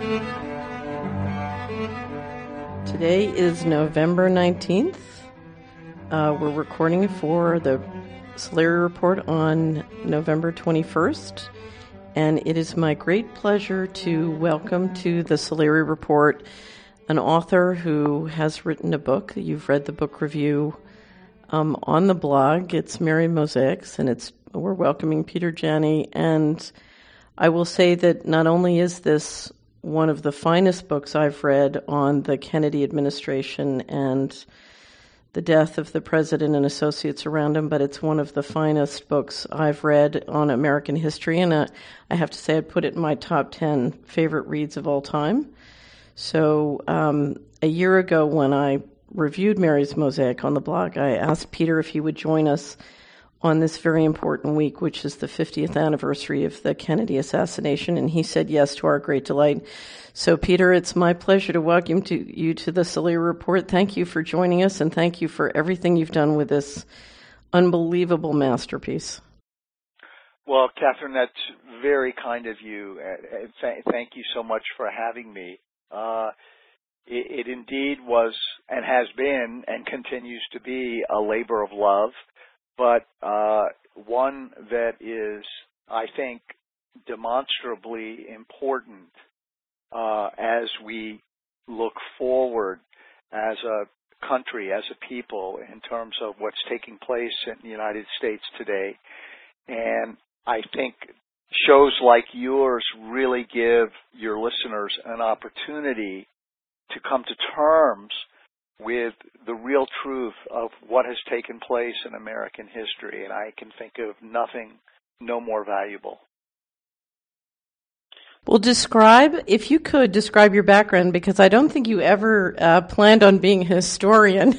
Today is November 19th. We're recording for the Solari Report on November 21st. And it is my great pleasure to welcome to the Solari Report an author who has written a book. You've read the book review on the blog. It's Mary Mosaics, and we're welcoming Peter Janney. And I will say that not only is this one of the finest books I've read on the Kennedy administration and the death of the president and associates around him, but it's one of the finest books I've read on American history, and I have to say I'd put it in my top 10 favorite reads of all time. So a year ago when I reviewed Mary's Mosaic on the blog, I asked Peter if he would join us on this very important week, which is the 50th anniversary of the Kennedy assassination, and he said yes to our great delight. So, Peter, it's my pleasure to welcome you to the Solari Report. Thank you for joining us, and thank you for everything you've done with this unbelievable masterpiece. Well, Catherine, that's very kind of you. Thank you so much for having me. It indeed was and has been and continues to be a labor of love, but one that is, I think, demonstrably important as we look forward as a country, as a people, in terms of what's taking place in the United States today. And I think shows like yours really give your listeners an opportunity to come to terms with the real truth of what has taken place in American history, and I can think of nothing no more valuable. Well, if you could describe your background, because I don't think you ever planned on being a historian.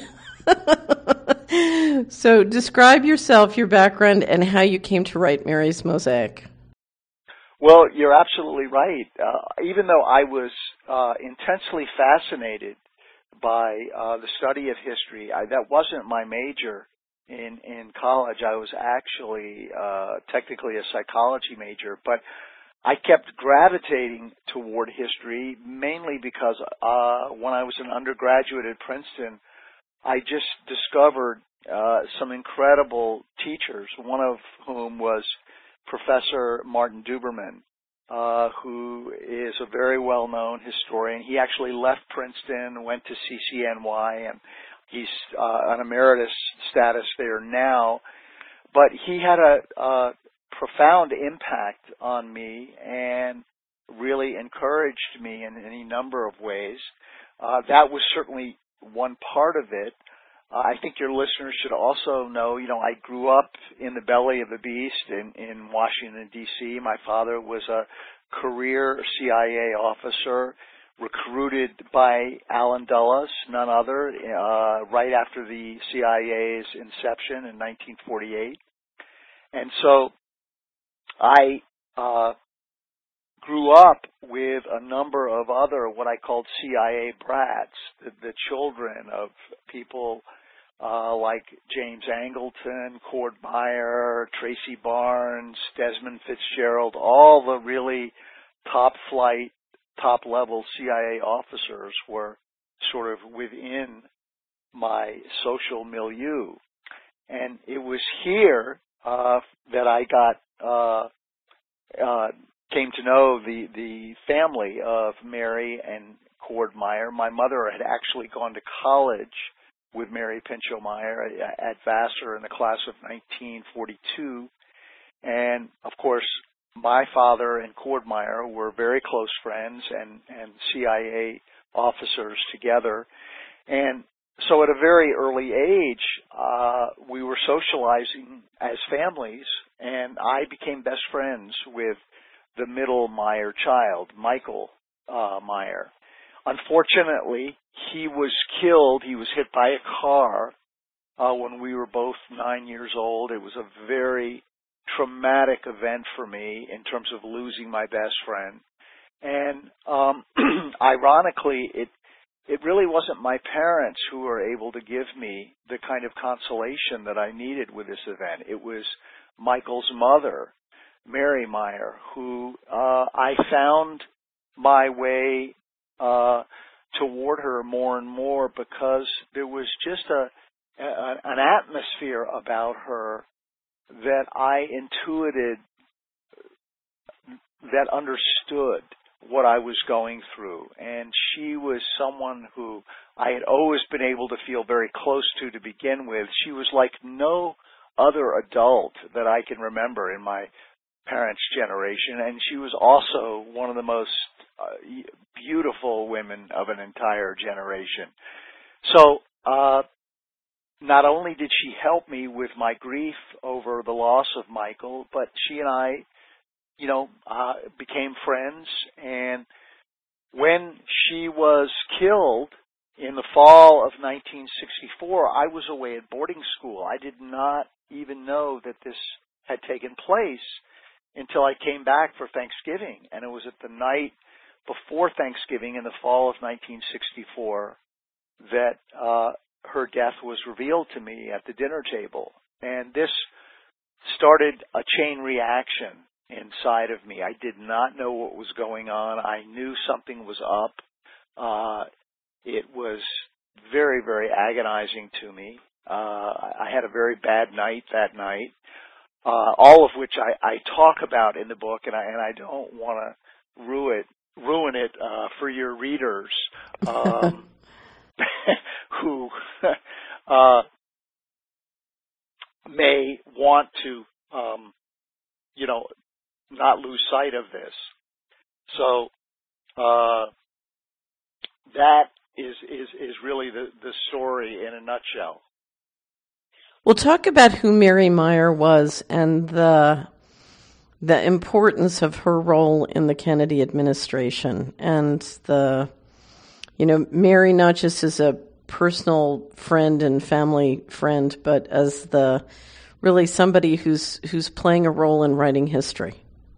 So describe yourself, your background, and how you came to write Mary's Mosaic. Well, you're absolutely right. Even though I was intensely fascinated by the study of history, that wasn't my major in college. I was actually technically a psychology major, but I kept gravitating toward history mainly because when I was an undergraduate at Princeton, I just discovered some incredible teachers, one of whom was Professor Martin Duberman, who is a very well-known historian. He actually left Princeton, went to CCNY, and he's on emeritus status there now. But he had a profound impact on me and really encouraged me in any number of ways. That was certainly one part of it. I think your listeners should also know, I grew up in the belly of the beast in Washington, D.C. My father was a career CIA officer recruited by Allen Dulles, none other, right after the CIA's inception in 1948. And so I grew up with a number of other what I called CIA brats, the children of people like James Angleton, Cord Meyer, Tracy Barnes, Desmond Fitzgerald, all the really top-flight, top-level CIA officers were sort of within my social milieu. And it was here that I came to know the family of Mary and Cord Meyer. My mother had actually gone to college with Mary Pinchot Meyer at Vassar in the class of 1942. And, of course, my father and Cord Meyer were very close friends and CIA officers together. And so at a very early age, we were socializing as families, and I became best friends with the middle Meyer child, Michael Meyer. Unfortunately, he was killed. He was hit by a car when we were both 9 years old. It was a very traumatic event for me in terms of losing my best friend. And ironically, it really wasn't my parents who were able to give me the kind of consolation that I needed with this event. It was Michael's mother, Mary Meyer, who I found my way toward her more and more, because there was just an atmosphere about her that I intuited, that understood what I was going through. And she was someone who I had always been able to feel very close to begin with. She was like no other adult that I can remember in my parents' generation, and she was also one of the most beautiful women of an entire generation. So not only did she help me with my grief over the loss of Michael, but she and I, became friends. And when she was killed in the fall of 1964, I was away at boarding school. I did not even know that this had taken place until I came back for Thanksgiving. And it was at the night before Thanksgiving in the fall of 1964 that her death was revealed to me at the dinner table. And this started a chain reaction inside of me. I did not know what was going on. I knew something was up. It was very, very agonizing to me. I had a very bad night that night, all of which I talk about in the book, and I don't want to ruin it for your readers who may want to, not lose sight of this. So that is really the story in a nutshell. We'll talk about who Mary Meyer was and the importance of her role in the Kennedy administration, and Mary not just as a personal friend and family friend, but as really somebody who's playing a role in writing history.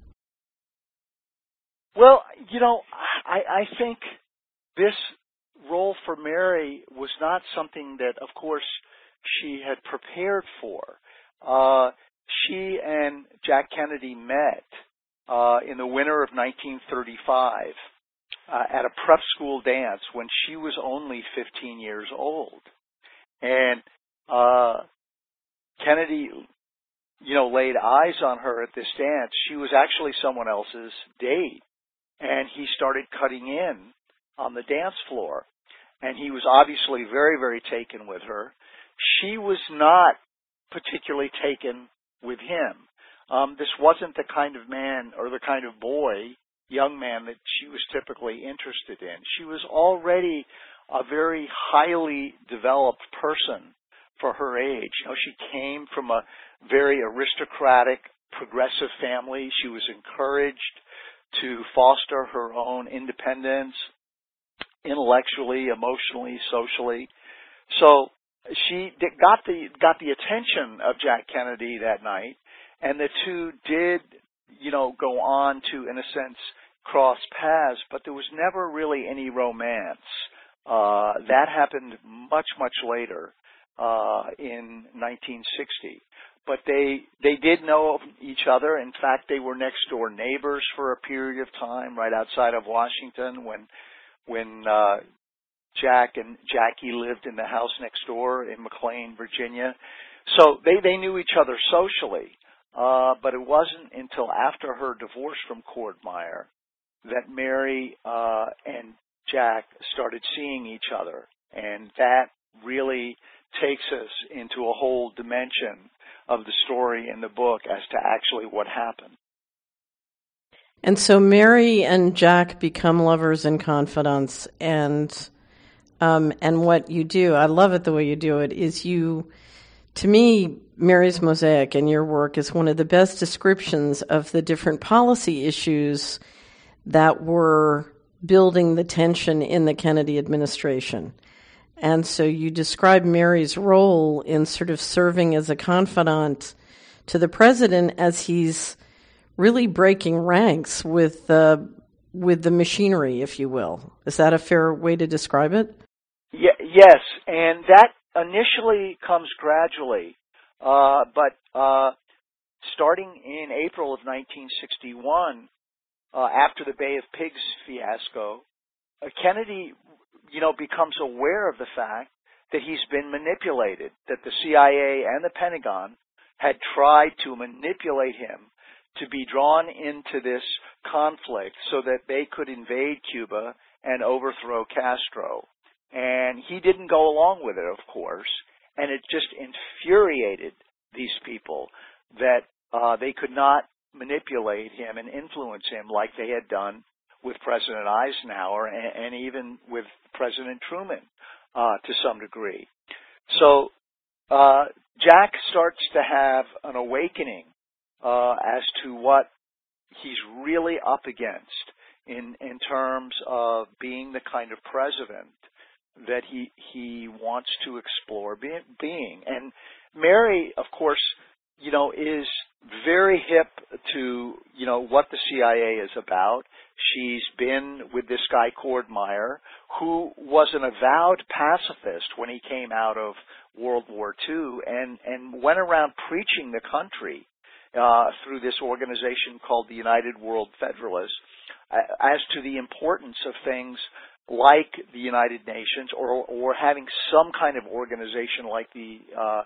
Well, I think this role for Mary was not something that, of course, she had prepared for. She and Jack Kennedy met in the winter of 1935 at a prep school dance when she was only 15 years old. And Kennedy, laid eyes on her at this dance. She was actually someone else's date. And he started cutting in on the dance floor. And he was obviously very, very taken with her. She was not particularly taken with him. This wasn't the kind of man or the kind of young man that she was typically interested in. She was already a very highly developed person for her age. She came from a very aristocratic, progressive family. She was encouraged to foster her own independence intellectually, emotionally, socially. So she got the attention of Jack Kennedy that night, and the two did, go on to, in a sense, cross paths, but there was never really any romance. That happened much, much later in 1960. But they did know of each other. In fact, they were next door neighbors for a period of time right outside of Washington when Jack and Jackie lived in the house next door in McLean, Virginia. So they knew each other socially, but it wasn't until after her divorce from Cord Meyer that Mary and Jack started seeing each other. And that really takes us into a whole dimension of the story in the book as to actually what happened. And so Mary and Jack become lovers and confidants, and what you do, I love it the way you do it, is to me, Mary's Mosaic in your work is one of the best descriptions of the different policy issues that were building the tension in the Kennedy administration. And so you describe Mary's role in sort of serving as a confidant to the president as he's really breaking ranks with the machinery, if you will. Is that a fair way to describe it? Yes, and that initially comes gradually, but starting in April of 1961, after the Bay of Pigs fiasco, Kennedy, becomes aware of the fact that he's been manipulated, that the CIA and the Pentagon had tried to manipulate him to be drawn into this conflict so that they could invade Cuba and overthrow Castro. And he didn't go along with it, of course, and it just infuriated these people that they could not manipulate him and influence him like they had done with President Eisenhower and even with President Truman to some degree. So Jack starts to have an awakening as to what he's really up against in terms of being the kind of president that he wants to explore being. And Mary, of course, is very hip to, what the CIA is about. She's been with this guy, Cordmeyer, who was an avowed pacifist when he came out of World War II and went around preaching the country through this organization called the United World Federalists as to the importance of things like the United Nations or having some kind of organization like the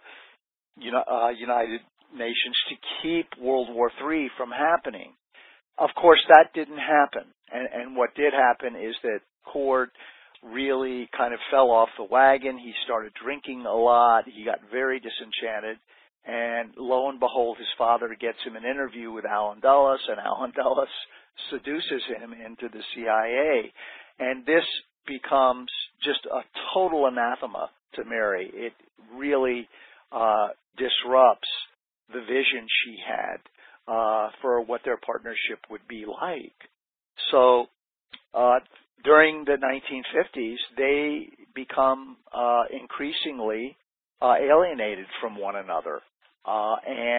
United Nations to keep World War III from happening. Of course, that didn't happen. And what did happen is that Cord really kind of fell off the wagon. He started drinking a lot. He got very disenchanted. And lo and behold, his father gets him an interview with Allen Dulles, and Allen Dulles seduces him into the CIA. And this becomes just a total anathema to Mary. It really disrupts the vision she had for what their partnership would be like. So during the 1950s, they become increasingly alienated from one another. And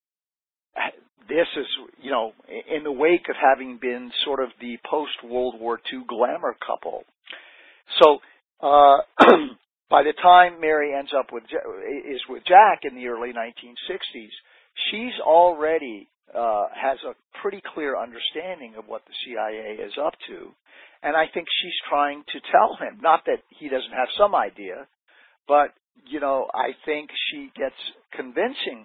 this is, in the wake of having been sort of the post-World War II glamour couple. So by the time Mary ends up with Jack in the early 1960s, she's already has a pretty clear understanding of what the CIA is up to. And I think she's trying to tell him, not that he doesn't have some idea, but, I think she gets convincing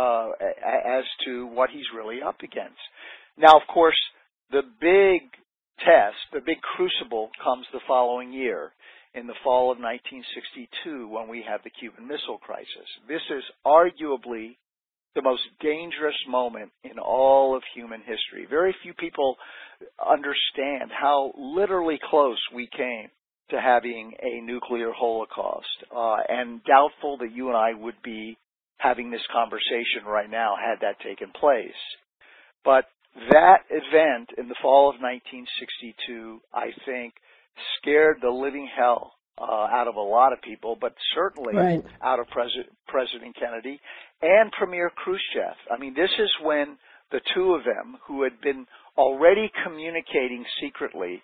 as to what he's really up against. Now, of course, the big test, the big crucible comes the following year, in the fall of 1962, when we have the Cuban Missile Crisis. This is arguably the most dangerous moment in all of human history. Very few people understand how literally close we came to having a nuclear holocaust, and doubtful that you and I would be having this conversation right now had that taken place. But that event in the fall of 1962, I think, scared the living hell out of a lot of people, but certainly out of President Kennedy and Premier Khrushchev. I mean, this is when the two of them, who had been already communicating secretly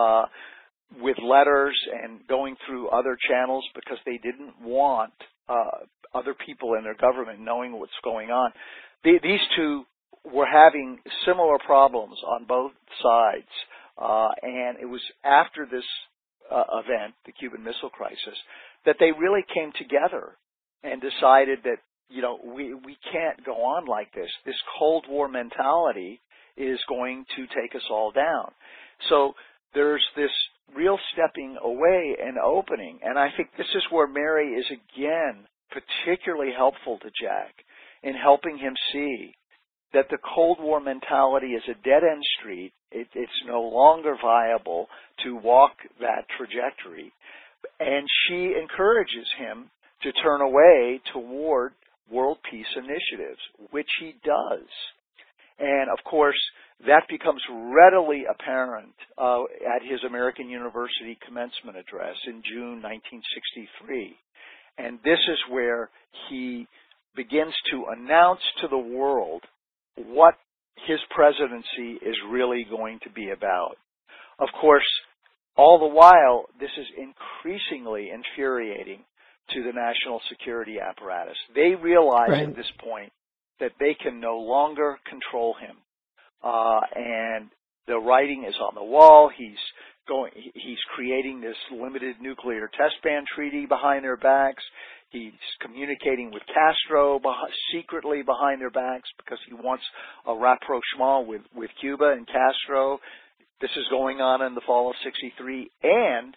with letters and going through other channels because they didn't want other people in their government knowing what's going on, these two were having similar problems on both sides. And it was after this event, the Cuban Missile Crisis, that they really came together and decided that, we can't go on like this. This Cold War mentality is going to take us all down. So there's this real stepping away and opening. And I think this is where Mary is, again, particularly helpful to Jack in helping him see that the Cold War mentality is a dead-end street. It's no longer viable to walk that trajectory. And she encourages him to turn away toward world peace initiatives, which he does. And, of course, that becomes readily apparent at his American University commencement address in June 1963. And this is where he begins to announce to the world what his presidency is really going to be about. Of course, all the while, this is increasingly infuriating to the national security apparatus. They realize at this point that they can no longer control him. And The writing is on the wall. He's creating this limited nuclear test ban treaty behind their backs. He's communicating with Castro secretly behind their backs because he wants a rapprochement with Cuba and Castro. This is going on in the fall of '63, and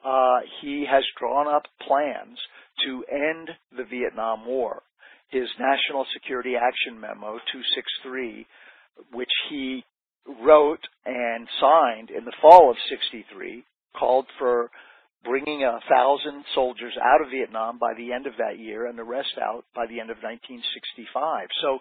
he has drawn up plans to end the Vietnam War. His National Security Action Memo 263, which he wrote and signed in the fall of '63, called for bringing 1,000 soldiers out of Vietnam by the end of that year and the rest out by the end of 1965. So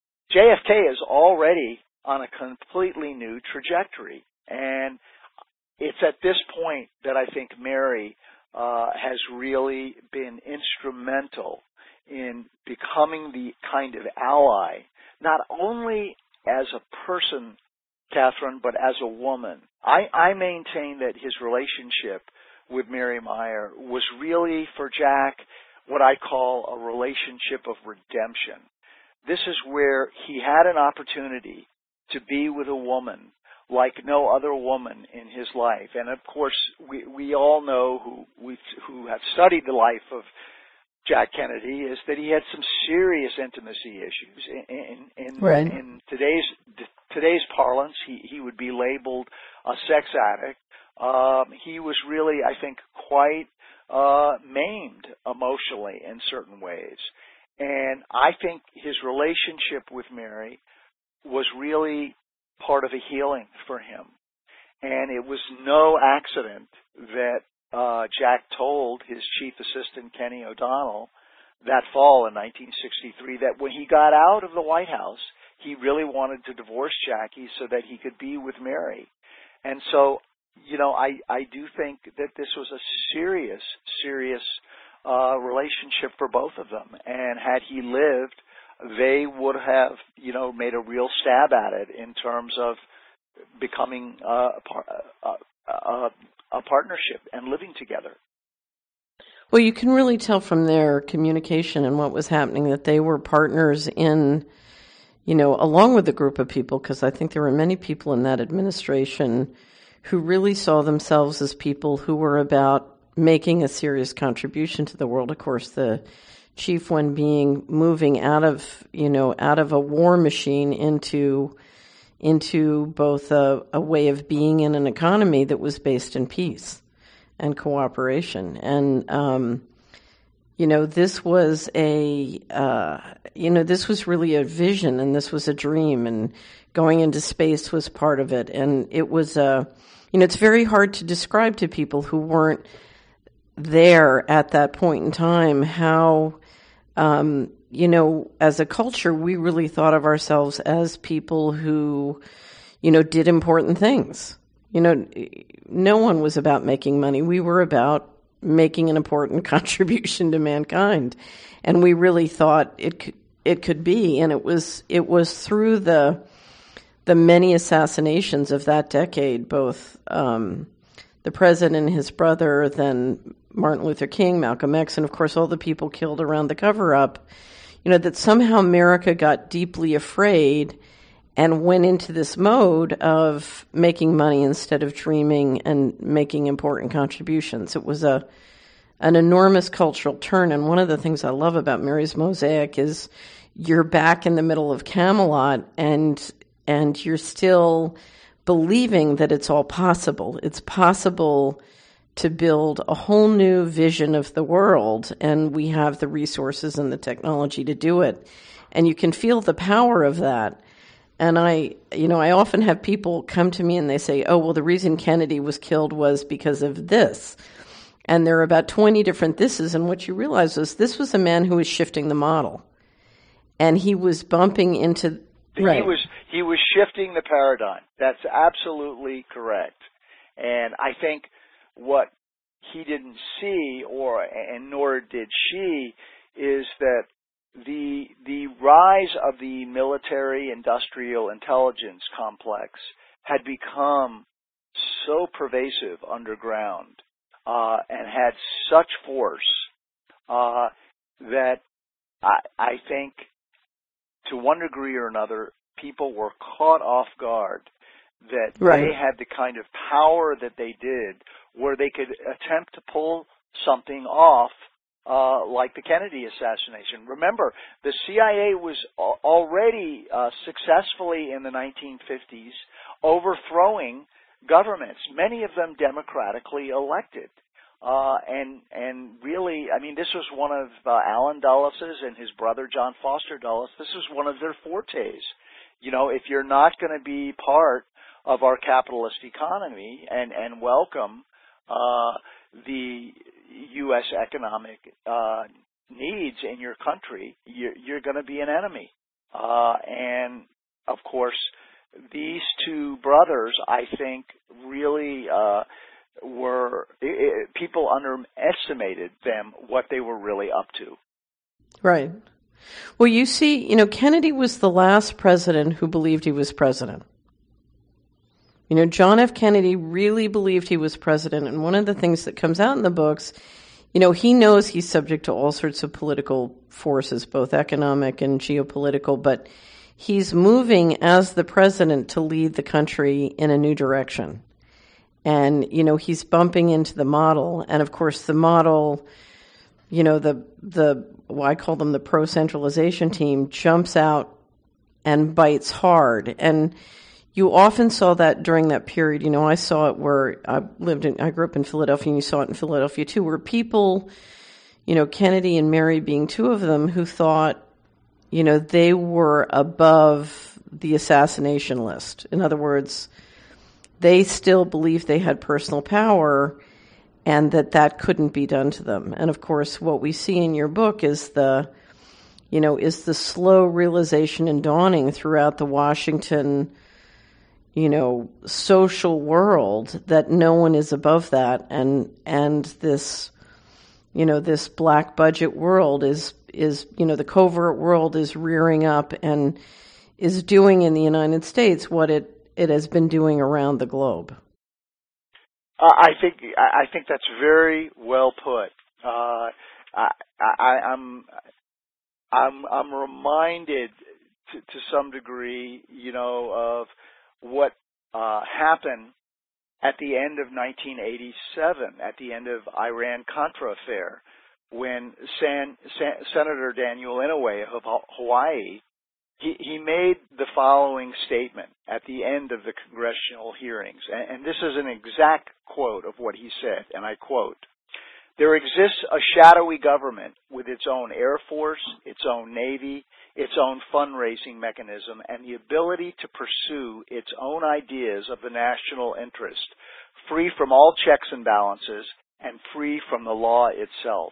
JFK is already on a completely new trajectory. And it's at this point that I think Mary has really been instrumental in becoming the kind of ally, not only as a person, Catherine, but as a woman. I maintain that his relationship with Mary Meyer was really, for Jack, what I call a relationship of redemption. This is where he had an opportunity to be with a woman like no other woman in his life. And of course, we all know who have studied the life of Jack Kennedy is that he had some serious intimacy issues. In today's parlance, he would be labeled a sex addict. He was really, I think, quite maimed emotionally in certain ways. And I think his relationship with Mary was really part of a healing for him. And it was no accident that Jack told his chief assistant, Kenny O'Donnell, that fall in 1963, that when he got out of the White House, he really wanted to divorce Jackie so that he could be with Mary. And so, I do think that this was a serious relationship for both of them. And had he lived, they would have, made a real stab at it in terms of becoming a partnership and living together. Well, you can really tell from their communication and what was happening that they were partners in, along with a group of people, because I think there were many people in that administration who really saw themselves as people who were about making a serious contribution to the world. Of course, the chief one being moving out of a war machine into both a way of being in an economy that was based in peace and cooperation. And, this was this was really a vision, and this was a dream, and going into space was part of it. And it was, it's very hard to describe to people who weren't there at that point in time how, as a culture, we really thought of ourselves as people who, did important things. No one was about making money. We were about making an important contribution to mankind. And we really thought it could be. And it was through the many assassinations of that decade, both the president and his brother, then Martin Luther King, Malcolm X, and of course all the people killed around the cover-up, that somehow America got deeply afraid and went into this mode of making money instead of dreaming and making important contributions. It was an enormous cultural turn, and one of the things I love about Mary's Mosaic is you're back in the middle of Camelot, and you're still believing that it's all possible. It's possible to build a whole new vision of the world, and we have the resources and the technology to do it. And you can feel the power of that. And I often have people come to me and they say, oh, well, the reason Kennedy was killed was because of this. And there are about 20 different thises, and what you realize is this was a man who was shifting the model. And he was bumping into... Right. He was shifting the paradigm. That's absolutely correct. And I think what he didn't see, and nor did she, is that the rise of the military-industrial intelligence complex had become so pervasive underground and had such force that I think, to one degree or another, people were caught off guard that Right. they had the kind of power that they did, where they could attempt to pull something off, like the Kennedy assassination. Remember, the CIA was already successfully in the 1950s overthrowing governments, many of them democratically elected. And really, I mean, this was one of Allen Dulles' and his brother John Foster Dulles. This was one of their fortes. You know, if you're not going to be part of our capitalist economy and welcome the U.S. economic needs in your country, you're going to be an enemy. And of course, these two brothers, I think, really people underestimated them, what they were really up to. Right. Well, you see, Kennedy was the last president who believed he was president. John F. Kennedy really believed he was president, and one of the things that comes out in the books, he knows he's subject to all sorts of political forces, both economic and geopolitical, but he's moving as the president to lead the country in a new direction. And, he's bumping into the model, and of course the model, I call them the pro-centralization team, jumps out and bites hard. And you often saw that during that period. I saw it where I grew up in Philadelphia, and you saw it in Philadelphia too, where people, Kennedy and Mary being two of them, who thought, they were above the assassination list. In other words, they still believed they had personal power and that couldn't be done to them. And of course, what we see in your book is the slow realization and dawning throughout the Washington, social world that no one is above that. And this, this black budget world is, the covert world is rearing up and is doing in the United States what it has been doing around the globe. I think that's very well put. I'm reminded to some degree, of what happened at the end of 1987, at the end of Iran-Contra affair, when Senator Daniel Inouye of Hawaii, he made the following statement at the end of the congressional hearings, and this is an exact quote of what he said, and I quote, "There exists a shadowy government with its own Air Force, its own Navy, its own fundraising mechanism, and the ability to pursue its own ideas of the national interest, free from all checks and balances, and free from the law itself."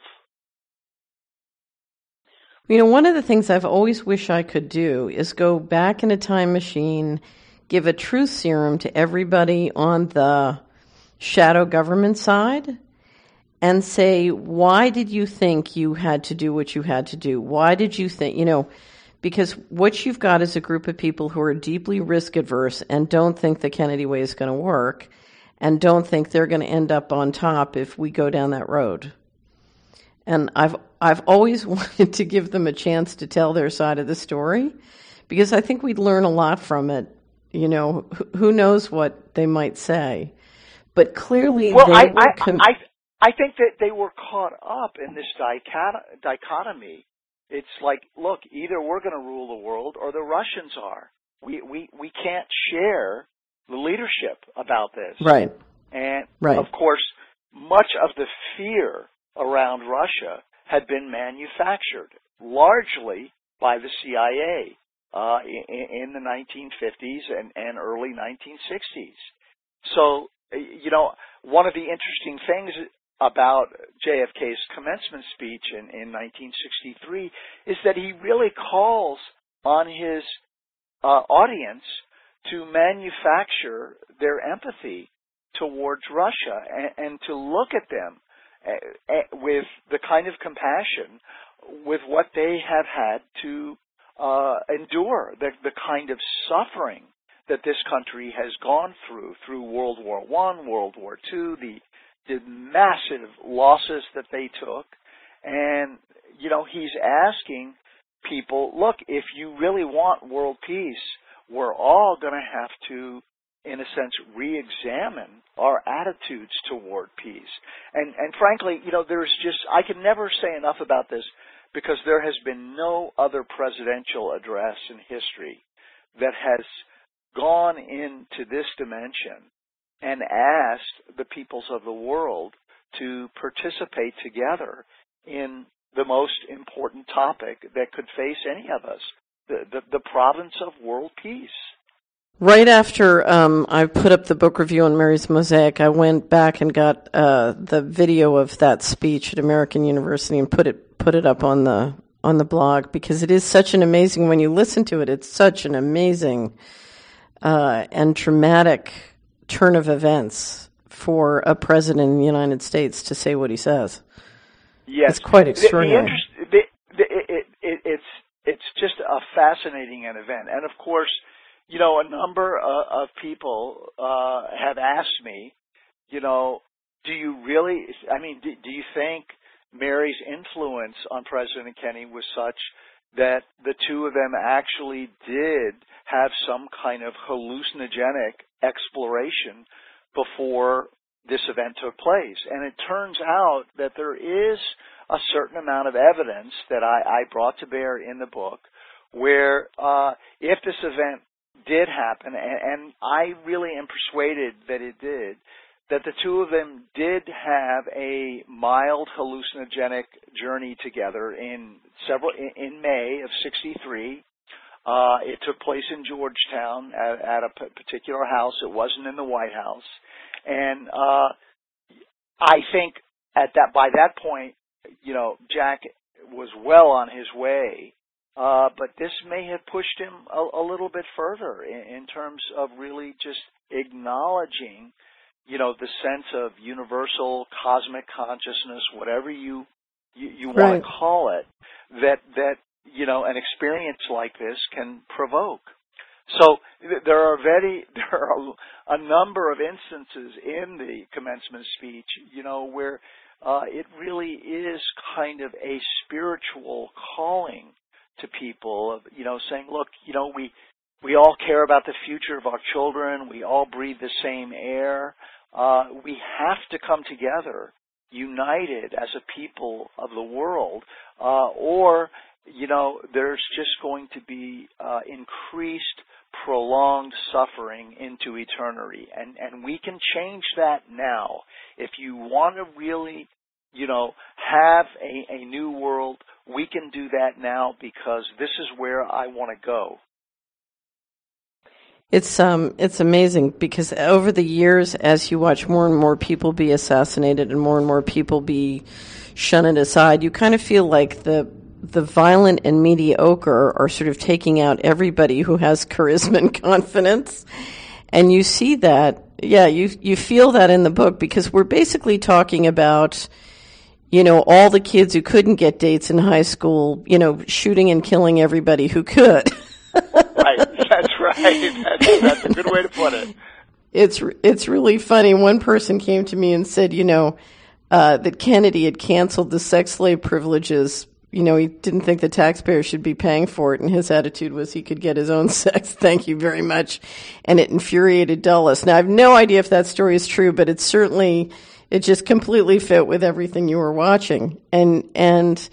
One of the things I've always wished I could do is go back in a time machine, give a truth serum to everybody on the shadow government side, and say, why did you think you had to do what you had to do? Why did you think, because what you've got is a group of people who are deeply risk adverse and don't think the Kennedy way is going to work and don't think they're going to end up on top if we go down that road. And I've always wanted to give them a chance to tell their side of the story, because I think we'd learn a lot from it. Who knows what they might say, but clearly, well, I think that they were caught up in this dichotomy. It's like, look, either we're going to rule the world or the Russians are. We can't share the leadership about this, right? And right. Of course, much of the fear around Russia had been manufactured largely by the CIA in the 1950s and early 1960s. So, one of the interesting things about JFK's commencement speech in 1963 is that he really calls on his audience to manufacture their empathy towards Russia and to look at them with the kind of compassion with what they have had to endure, the kind of suffering that this country has gone through World War I, World War II, the massive losses that they took. And, he's asking people, look, if you really want world peace, we're all going to have to in a sense, re-examine our attitudes toward peace. And frankly, I can never say enough about this, because there has been no other presidential address in history that has gone into this dimension and asked the peoples of the world to participate together in the most important topic that could face any of us, the province of world peace. Right after I put up the book review on Mary's Mosaic, I went back and got the video of that speech at American University and put it up on the blog, because it is such an amazing, when you listen to it, it's such an amazing and dramatic turn of events for a president in the United States to say what he says. Yes, it's quite extraordinary. It's just a fascinating event, and of course, a number of people have asked me, do you really? I mean, do you think Mary's influence on President Kennedy was such that the two of them actually did have some kind of hallucinogenic exploration before this event took place? And it turns out that there is a certain amount of evidence that I brought to bear in the book where if this event did happen, and I really am persuaded that it did, that the two of them did have a mild hallucinogenic journey together in May of '63. It took place in Georgetown at a particular house. It wasn't in the White House, and I think by that point, Jack was well on his way. But this may have pushed him a little bit further in terms of really just acknowledging, the sense of universal cosmic consciousness, whatever you want to call it, that an experience like this can provoke. So there are a number of instances in the commencement speech, where it really is kind of a spiritual calling to people of, saying, look, we all care about the future of our children. We all breathe the same air. We have to come together, united as a people of the world, or there's just going to be increased, prolonged suffering into eternity. And we can change that now. If you want to really, have a new world, we can do that now, because this is where I want to go. It's amazing, because over the years, as you watch more and more people be assassinated and more people be shunned aside, you kind of feel like the violent and mediocre are sort of taking out everybody who has charisma and confidence. And you see that, you feel that in the book, because we're basically talking about, all the kids who couldn't get dates in high school, shooting and killing everybody who could. Right, that's right. That's a good way to put it. It's really funny. One person came to me and said, that Kennedy had canceled the sex slave privileges. He didn't think the taxpayer should be paying for it, and his attitude was he could get his own sex. Thank you very much. And it infuriated Dulles. Now, I have no idea if that story is true, but it just completely fit with everything you were watching. And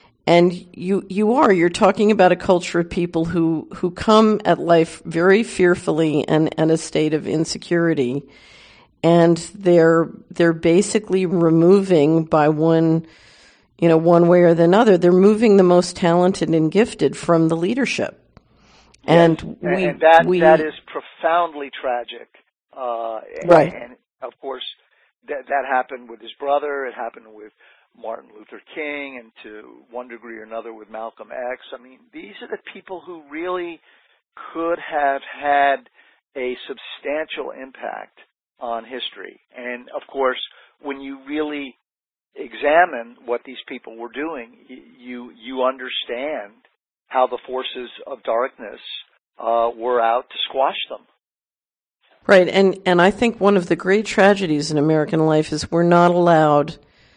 you're talking about a culture of people who come at life very fearfully and a state of insecurity. And they're basically removing by one way or another, they're moving the most talented and gifted from the leadership. Yes. And that is profoundly tragic. Right. And of course, that happened with his brother. It happened with Martin Luther King, and to one degree or another with Malcolm X. I mean, these are the people who really could have had a substantial impact on history. And of course, when you really examine what these people were doing, you understand how the forces of darkness were out to squash them. Right, and I think one of the great tragedies in American life is we're not allowed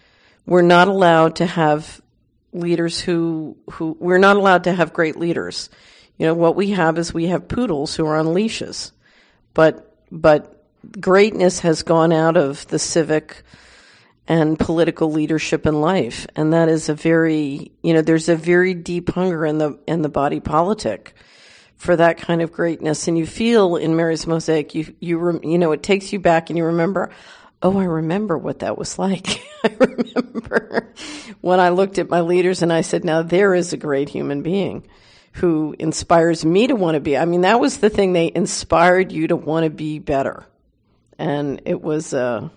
to have leaders we're not allowed to have great leaders. What we have is we have poodles who are on leashes. But but greatness has gone out of the civic and political leadership in life, and that is a very, there's a very deep hunger in the body politic for that kind of greatness. And you feel in Mary's Mosaic, it takes you back and you remember, oh, I remember what that was like. I remember when I looked at my leaders and I said, now there is a great human being who inspires me to want to be. I mean, that was the thing. They inspired you to want to be better. And it was,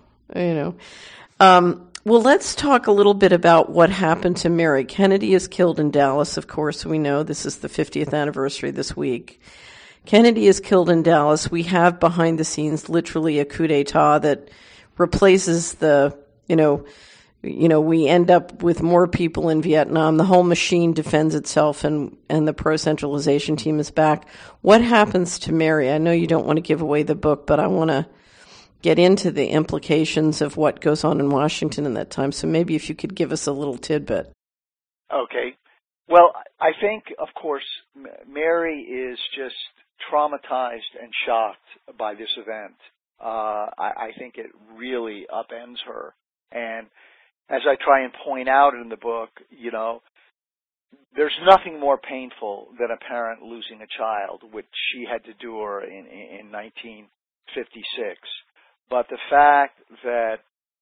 well, let's talk a little bit about what happened to Mary. Kennedy is killed in Dallas, of course. We know this is the 50th anniversary this week. Kennedy is killed in Dallas. We have behind the scenes literally a coup d'etat that replaces we end up with more people in Vietnam. The whole machine defends itself, and the pro-centralization team is back. What happens to Mary? I know you don't want to give away the book, but I want to get into the implications of what goes on in Washington in that time. So maybe if you could give us a little tidbit. Okay. Well, I think, of course, Mary is just traumatized and shocked by this event. I think it really upends her. And as I try and point out in the book, there's nothing more painful than a parent losing a child, which she had to do in 1956. But the fact that,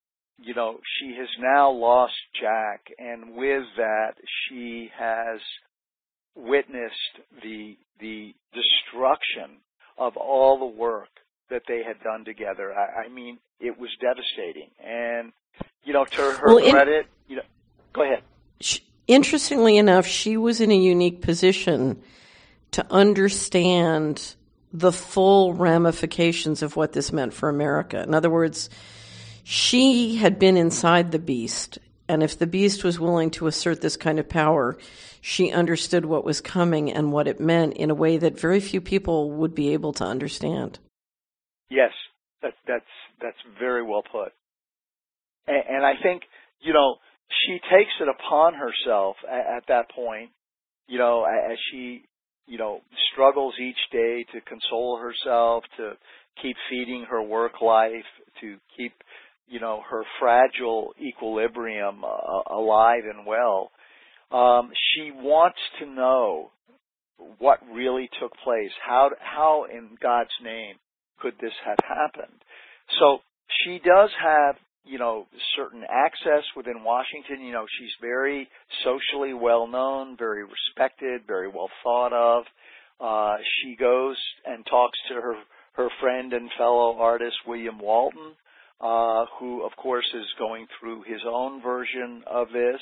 she has now lost Jack, and with that, she has witnessed the destruction of all the work that they had done together. I mean, it was devastating. And, to her credit, go ahead. Interestingly enough, she was in a unique position to understand the full ramifications of what this meant for America. In other words, she had been inside the beast, and if the beast was willing to assert this kind of power, she understood what was coming and what it meant in a way that very few people would be able to understand. Yes, that's very well put. And I think, she takes it upon herself at that point, as she struggles each day to console herself, to keep feeding her work life, to keep, her fragile equilibrium alive and well. She wants to know what really took place. How in God's name could this have happened? So she does have, certain access within Washington. She's very socially well known, very respected, very well thought of. She goes and talks to her friend and fellow artist, William Walton, who, of course, is going through his own version of this.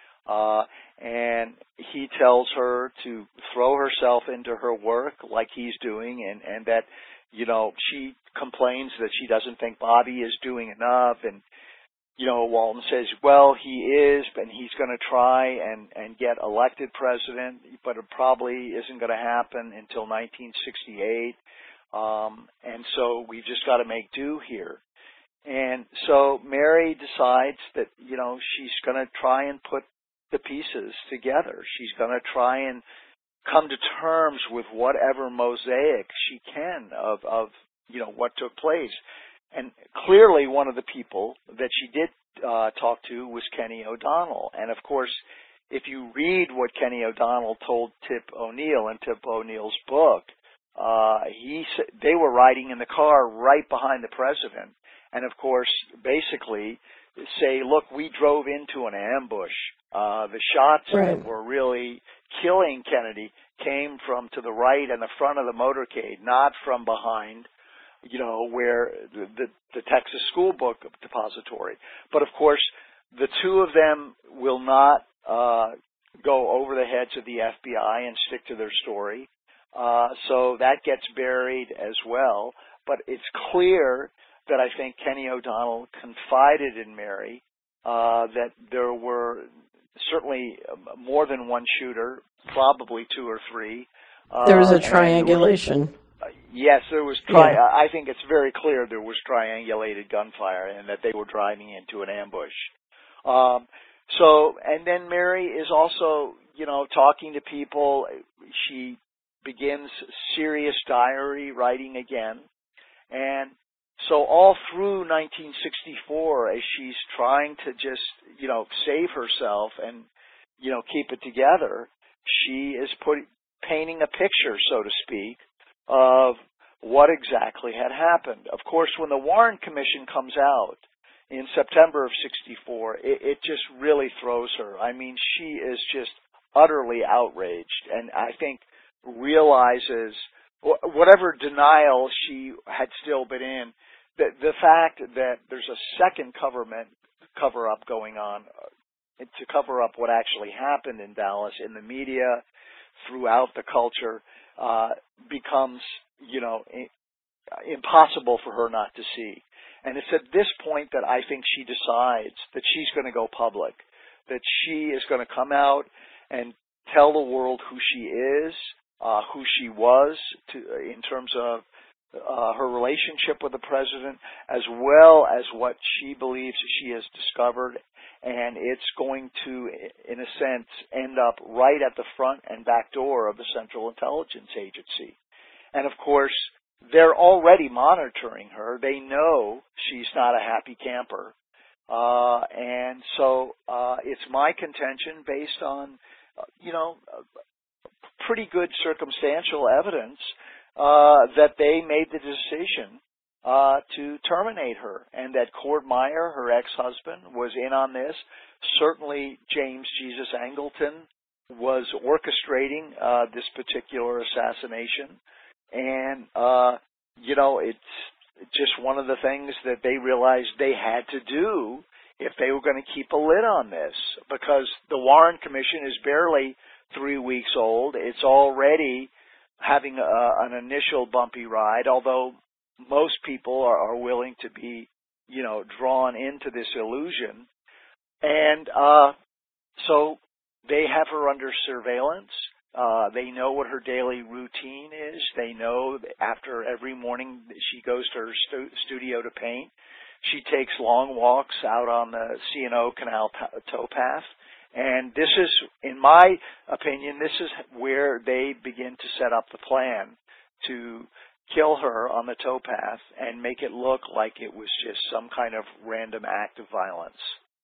And he tells her to throw herself into her work like he's doing, and that, she complains that she doesn't think Bobby is doing enough. And, Walton says, well, he is, and he's going to try and get elected president, but it probably isn't going to happen until 1968. And so we've just got to make do here. And so Mary decides that, she's going to try and put the pieces together. She's going to try and come to terms with whatever mosaic she can of what took place. And clearly one of the people that she did talk to was Kenny O'Donnell. And of course, if you read what Kenny O'Donnell told Tip O'Neill in Tip O'Neill's book, they were riding in the car right behind the president. And of course, basically say, look, we drove into an ambush. The shots that were really killing Kennedy came from to the right and the front of the motorcade, not from behind, where the Texas School Book Depository. But of course, the two of them will not go over the heads of the FBI and stick to their story. So that gets buried as well. But it's clear that I think Kenny O'Donnell confided in Mary that there were certainly more than one shooter, probably two or three. There was a triangulation. Yes, there was. I think it's very clear there was triangulated gunfire and that they were driving into an ambush. And then Mary is also, talking to people. She begins serious diary writing again. And so all through 1964, as she's trying to just, save herself and, keep it together, she is painting a picture, so to speak, of what exactly had happened. Of course, when the Warren Commission comes out in September of 64, it just really throws her. I mean, she is just utterly outraged, and I think realizes whatever denial she had still been in, the fact that there's a second cover-up going on to cover up what actually happened in Dallas in the media, throughout the culture, becomes, impossible for her not to see. And it's at this point that I think she decides that she's going to go public, that she is going to come out and tell the world who she is, who she was in terms of her relationship with the president, as well as what she believes she has discovered. And it's going to, in a sense, end up right at the front and back door of the Central Intelligence Agency. And of course, they're already monitoring her. They know she's not a happy camper. And so it's my contention, based on, pretty good circumstantial evidence, that they made the decision to terminate her, and that Cord Meyer, her ex-husband, was in on this. Certainly James Jesus Angleton was orchestrating this particular assassination. And, it's just one of the things that they realized they had to do if they were going to keep a lid on this, because the Warren Commission is barely 3 weeks old. It's already having an initial bumpy ride, although most people are willing to be, drawn into this illusion. And so they have her under surveillance. They know what her daily routine is. They know that after every morning she goes to her studio to paint, she takes long walks out on the C&O Canal towpath. And this is, in my opinion, this is where they begin to set up the plan to kill her on the towpath and make it look like it was just some kind of random act of violence.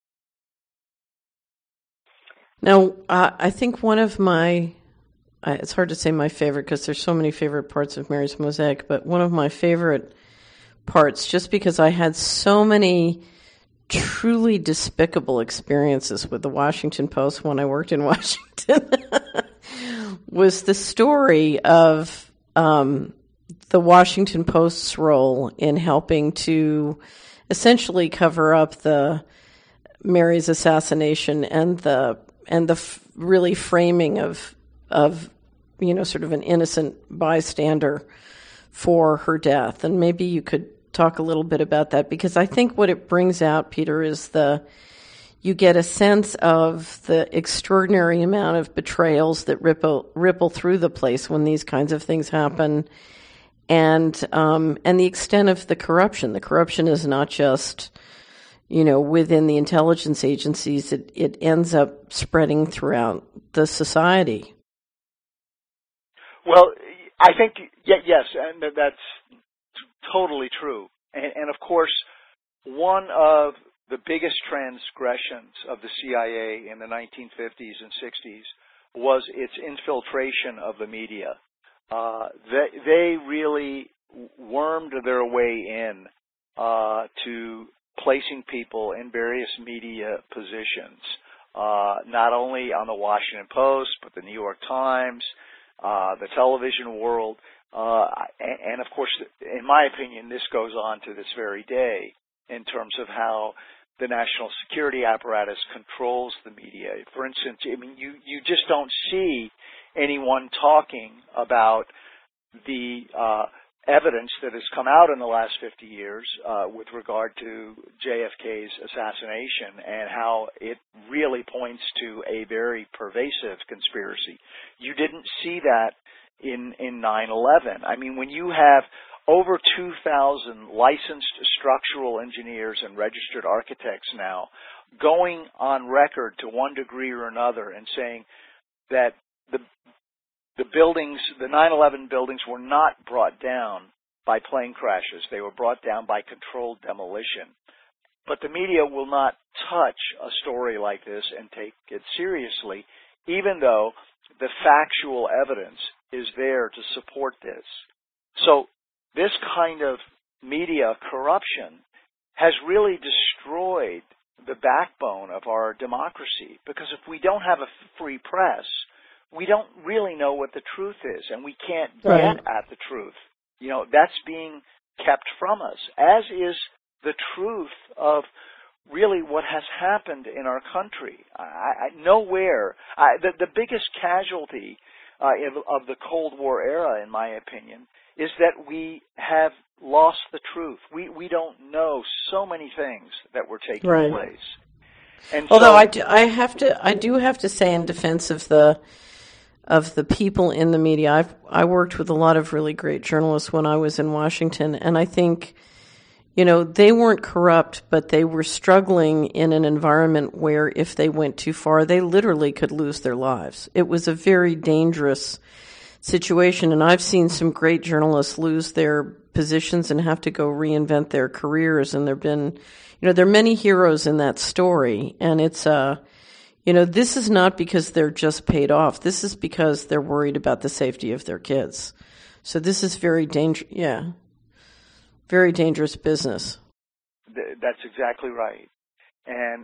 Now, I think one of my, it's hard to say my favorite because there's so many favorite parts of Mary's Mosaic, but one of my favorite parts, just because I had so many truly despicable experiences with the Washington Post when I worked in Washington, was the story of the Washington Post's role in helping to essentially cover up the Mary's assassination and the really framing of sort of an innocent bystander for her death. And maybe you could talk a little bit about that, because I think what it brings out, Peter, is you get a sense of the extraordinary amount of betrayals that ripple through the place when these kinds of things happen, and the extent of the corruption. The corruption is not just, within the intelligence agencies. It ends up spreading throughout the society. Well, I think, yes, and that's totally true. And of course, one of the biggest transgressions of the CIA in the 1950s and 60s was its infiltration of the media. They really wormed their way in to placing people in various media positions, not only on the Washington Post, but the New York Times, the television world, and of course, in my opinion, this goes on to this very day in terms of how the national security apparatus controls the media. For instance, you just don't see anyone talking about the evidence that has come out in the last 50 years with regard to JFK's assassination, and how it really points to a very pervasive conspiracy. You didn't see that in 9/11. I mean, when you have over 2,000 licensed structural engineers and registered architects now going on record to one degree or another and saying that the 9/11 buildings were not brought down by plane crashes. They were brought down by controlled demolition. But the media will not touch a story like this and take it seriously, even though the factual evidence is there to support this. So this kind of media corruption has really destroyed the backbone of our democracy, because if we don't have a free press, we don't really know what the truth is, and we can't get at the truth. You know, that's being kept from us, as is the truth of really what has happened in our country. The biggest casualty of the Cold War era, in my opinion, is that we have lost the truth. We don't know so many things that were taking place. And although I do have to say, in defense of the people in the media, I worked with a lot of really great journalists when I was in Washington, and I think, you know, they weren't corrupt, but they were struggling in an environment where if they went too far, they literally could lose their lives. It was a very dangerous situation, and I've seen some great journalists lose their positions and have to go reinvent their careers, and there are many heroes in that story, and it's this is not because they're just paid off. This is because they're worried about the safety of their kids. So this is very dangerous business. That's exactly right. And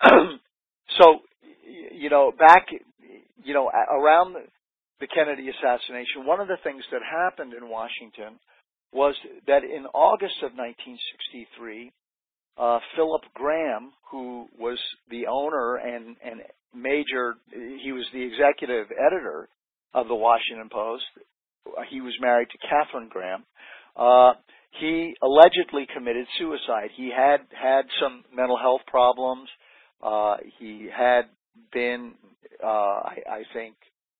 so, back, around the Kennedy assassination, one of the things that happened in Washington was that in August of 1963, Philip Graham, who was the owner and he was the executive editor of the Washington Post. He was married to Katharine Graham. He allegedly committed suicide. He had some mental health problems. He had been, I think,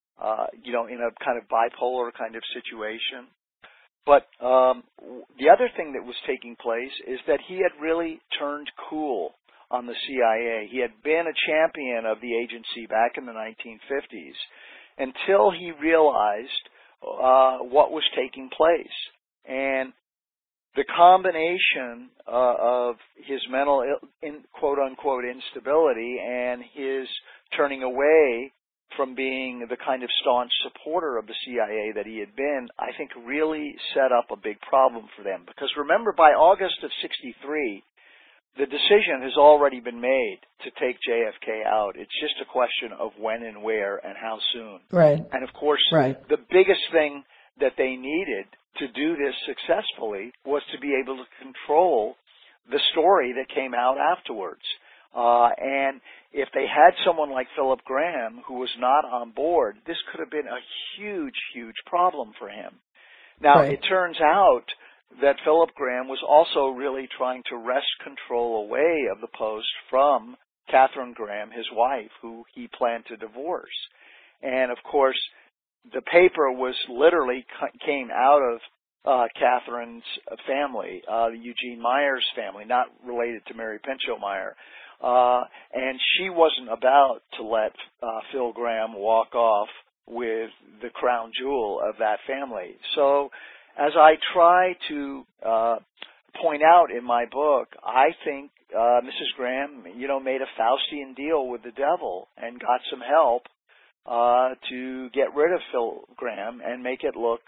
in a kind of bipolar kind of situation. But the other thing that was taking place is that he had really turned cool on the CIA. He had been a champion of the agency back in the 1950s until he realized what was taking place. And the combination of his mental, quote-unquote, instability and his turning away from being the kind of staunch supporter of the CIA that he had been, I think really set up a big problem for them. Because remember, by August of 63, the decision has already been made to take JFK out. It's just a question of when and where and how soon. Right. And of course, the biggest thing that they needed to do this successfully was to be able to control the story that came out afterwards. And if they had someone like Philip Graham who was not on board, this could have been a huge, huge problem for him. Now, it turns out that Philip Graham was also really trying to wrest control away of the Post from Katharine Graham, his wife, who he planned to divorce. And, of course, the paper was literally came out of Katharine's family, the Eugene Myers family, not related to Mary Pinchot Meyer. And she wasn't about to let Phil Graham walk off with the crown jewel of that family. So as I try to point out in my book, I think Mrs. Graham, made a Faustian deal with the devil and got some help to get rid of Phil Graham and make it look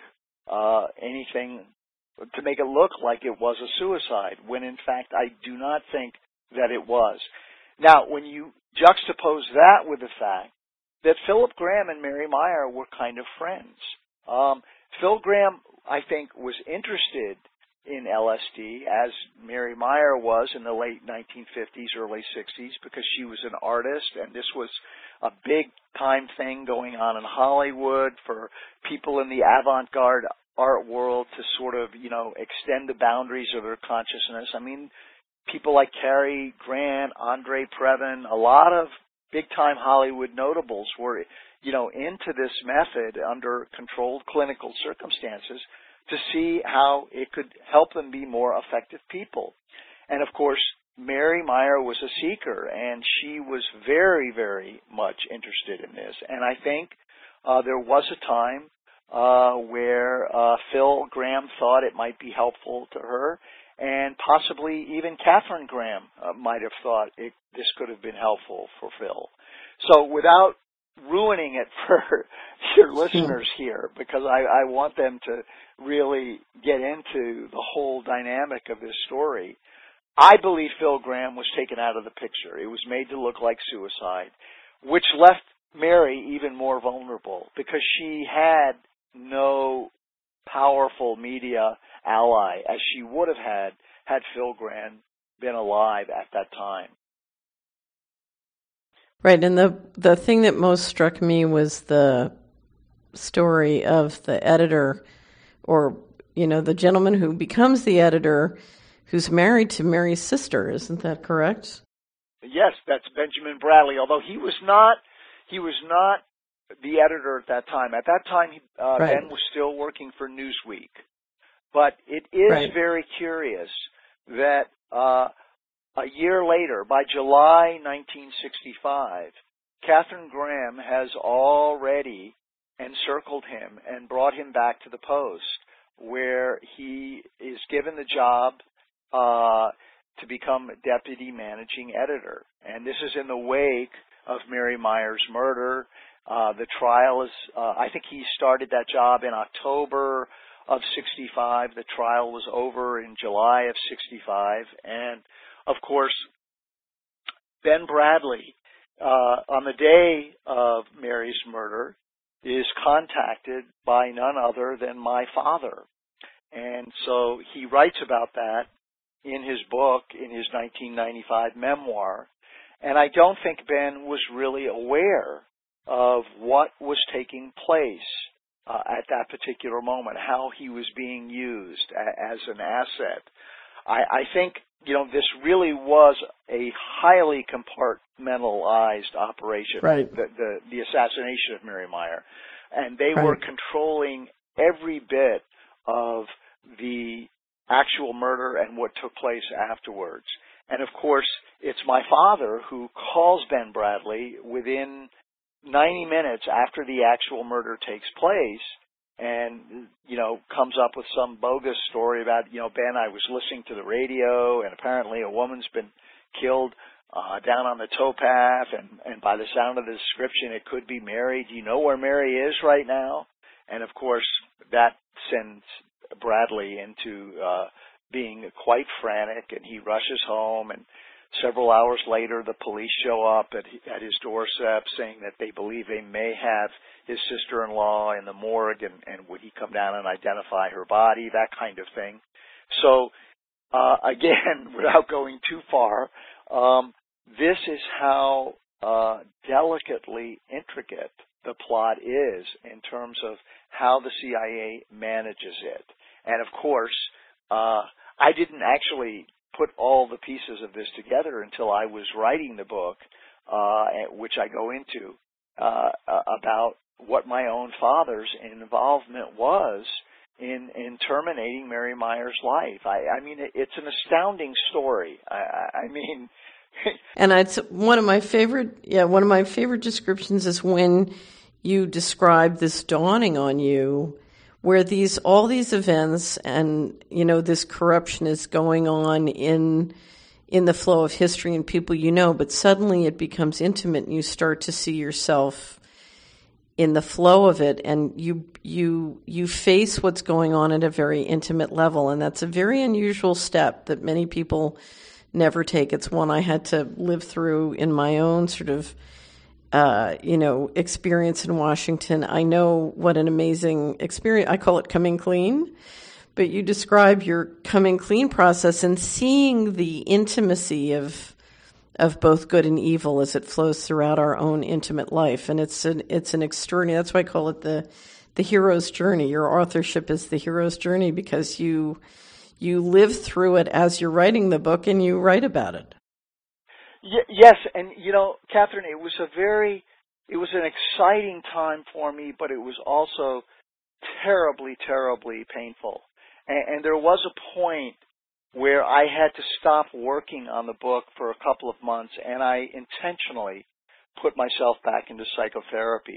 to make it look like it was a suicide, when in fact I do not think that it was. Now, when you juxtapose that with the fact that Philip Graham and Mary Meyer were kind of friends. Phil Graham, I think, was interested in LSD, as Mary Meyer was in the late 1950s, early 60s, because she was an artist, and this was a big-time thing going on in Hollywood for people in the avant-garde art world to sort of, extend the boundaries of their consciousness. I mean, people like Cary Grant, Andre Previn, a lot of big-time Hollywood notables were, into this method under controlled clinical circumstances to see how it could help them be more effective people. And, of course, Mary Meyer was a seeker, and she was very, very much interested in this. And I think there was a time where Phil Gramm thought it might be helpful to her, and possibly even Katharine Graham might have thought this could have been helpful for Phil. So without ruining it for your listeners here, because I want them to really get into the whole dynamic of this story, I believe Phil Gramm was taken out of the picture. It was made to look like suicide, which left Mary even more vulnerable because she had no powerful media ally as she would have had Phil Gramm been alive at that time. Right, and the thing that most struck me was the story of the editor, or, the gentleman who becomes the editor, who's married to Mary's sister. Isn't that correct? Yes, that's Benjamin Bradley, although he was not the editor at that time. At that time, Ben was still working for Newsweek. But it is very curious that a year later, by July 1965, Katharine Graham has already encircled him and brought him back to the Post, where he is given the job to become deputy managing editor. And this is in the wake of Mary Myers' murder. The trial is, I think he started that job in October of 65. The trial was over in July of 65. And, of course, Ben Bradley, on the day of Mary's murder, is contacted by none other than my father. And so he writes about that in his book, in his 1995 memoir. And I don't think Ben was really aware of what was taking place at that particular moment, how he was being used as an asset. I think, this really was a highly compartmentalized operation, the assassination of Mary Meyer. And they were controlling every bit of the actual murder and what took place afterwards. And, of course, it's my father who calls Ben Bradley within 90 minutes after the actual murder takes place and, comes up with some bogus story about, Ben, I was listening to the radio and apparently a woman's been killed down on the towpath, and by the sound of the description, it could be Mary. Do you know where Mary is right now? And, of course, that sends Bradley into being quite frantic, and he rushes home, and several hours later, the police show up at his doorstep saying that they believe they may have his sister-in-law in the morgue, and would he come down and identify her body, that kind of thing. So, again, without going too far, this is how delicately intricate the plot is in terms of how the CIA manages it. And, of course, I didn't actually put all the pieces of this together until I was writing the book, which I go into, about what my own father's involvement was in terminating Mary Meyer's life. I mean, it's an astounding story. I mean... And it's one of my favorite descriptions is when you describe this dawning on you, where all these events and, this corruption is going on in the flow of history and people but suddenly it becomes intimate and you start to see yourself in the flow of it, and you face what's going on at a very intimate level, and that's a very unusual step that many people never take. It's one I had to live through in my own sort of experience in Washington. I know what an amazing experience. I call it coming clean, but you describe your coming clean process and seeing the intimacy of both good and evil as it flows throughout our own intimate life. And it's an extraordinary, that's why I call it the hero's journey. Your authorship is the hero's journey because you live through it as you're writing the book and you write about it. Yes, and Catherine, it was an exciting time for me, but it was also terribly, terribly painful. And there was a point where I had to stop working on the book for a couple of months, and I intentionally put myself back into psychotherapy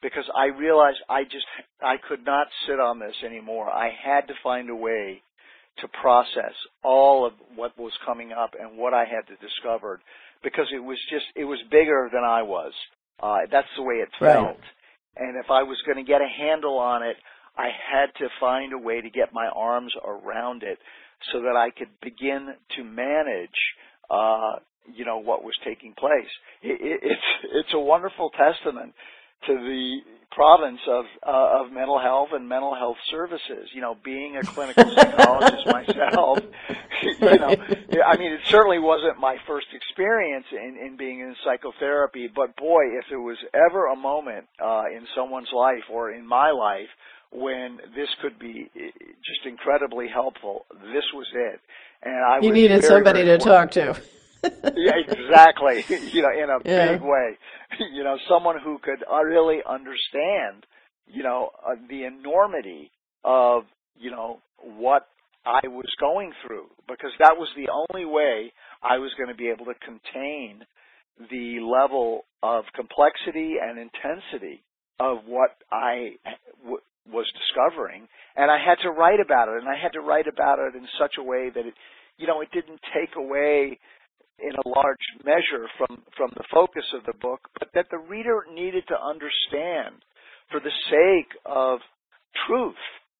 because I realized I could not sit on this anymore. I had to find a way to process all of what was coming up and what I had to discover, because it was bigger than I was. That's the way it felt. Right. And if I was going to get a handle on it, I had to find a way to get my arms around it so that I could begin to manage, what was taking place. It's a wonderful testament to the province of mental health and mental health services. Being a clinical psychologist myself, I mean, it certainly wasn't my first experience in being in psychotherapy, but boy, if there was ever a moment in someone's life or in my life when this could be just incredibly helpful, this was it. And you needed somebody to talk to. Yeah, exactly. In a big way. Someone who could really understand, the enormity of, what I was going through, because that was the only way I was going to be able to contain the level of complexity and intensity of what I was discovering. And I had to write about it, and I had to write about it in such a way that it didn't take away in a large measure from the focus of the book, but that the reader needed to understand, for the sake of truth,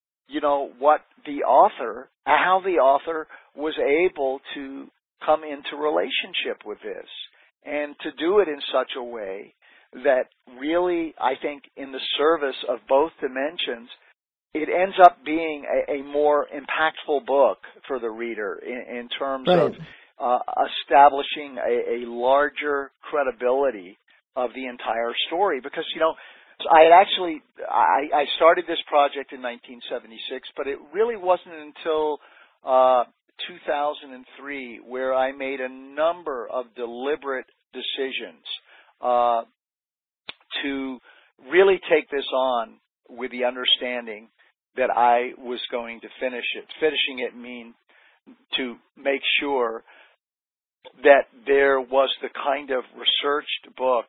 how the author was able to come into relationship with this, and to do it in such a way that really, I think, in the service of both dimensions, it ends up being a more impactful book for the reader in terms of establishing a larger credibility of the entire story. Because, I started this project in 1976, but it really wasn't until 2003 where I made a number of deliberate decisions to really take this on with the understanding that I was going to finish it. Finishing it means to make sure that there was the kind of researched book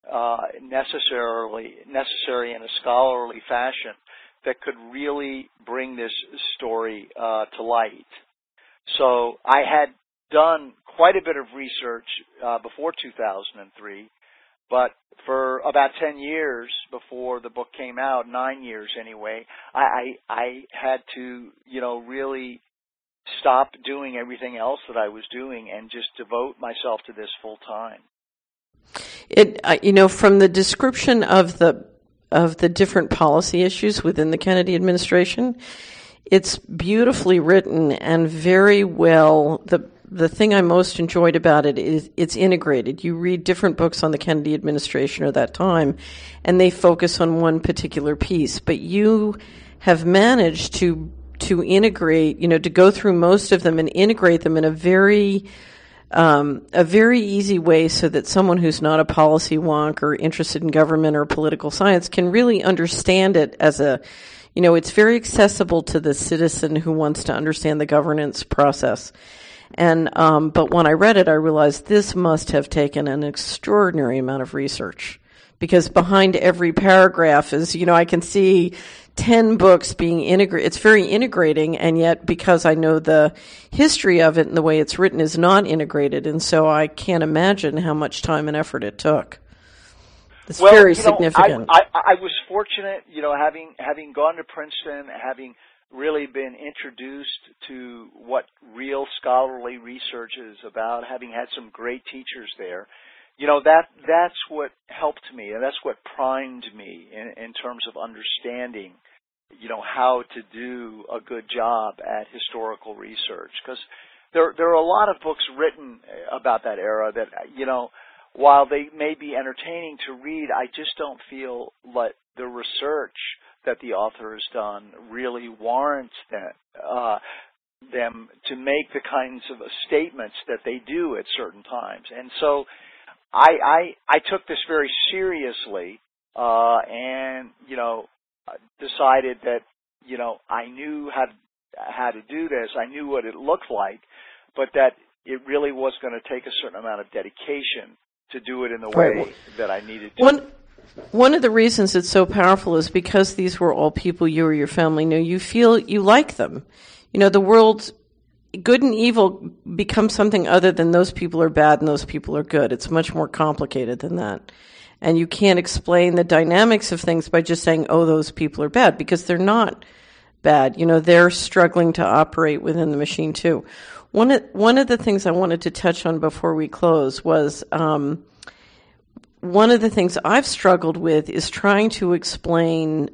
necessary in a scholarly fashion that could really bring this story to light. So I had done quite a bit of research before 2003, but for about 10 years before the book came out, 9 years anyway, I had to, really stop doing everything else that I was doing and just devote myself to this full time. From the description of the different policy issues within the Kennedy administration, it's beautifully written and very well. The thing I most enjoyed about it is it's integrated. You read different books on the Kennedy administration or that time, and they focus on one particular piece. But you have managed to integrate, to go through most of them and integrate them in a very easy way so that someone who's not a policy wonk or interested in government or political science can really understand it as it's very accessible to the citizen who wants to understand the governance process. And, but when I read it, I realized this must have taken an extraordinary amount of research, because behind every paragraph is, I can see 10 books being integrated. It's very integrating, and yet because I know the history of it and the way it's written is not integrated, and so I can't imagine how much time and effort it took. It's very significant. I was fortunate, having gone to Princeton, having really been introduced to what real scholarly research is about, having had some great teachers there. That's what helped me, and that's what primed me in terms of understanding, how to do a good job at historical research. Because there are a lot of books written about that era that, while they may be entertaining to read, I just don't feel like the research that the author has done really warrants them to make the kinds of statements that they do at certain times. And so I took this very seriously, and decided that I knew how to do this. I knew what it looked like, but that it really was going to take a certain amount of dedication to do it in the way that I needed to. One of the reasons it's so powerful is because these were all people you or your family knew. You feel you like them. You know, the world's good and evil becomes something other than those people are bad and those people are good. It's much more complicated than that. And you can't explain the dynamics of things by just saying, oh, those people are bad, because they're not bad. You know, they're struggling to operate within the machine too. One of the things I wanted to touch on before we close was one of the things I've struggled with is trying to explain,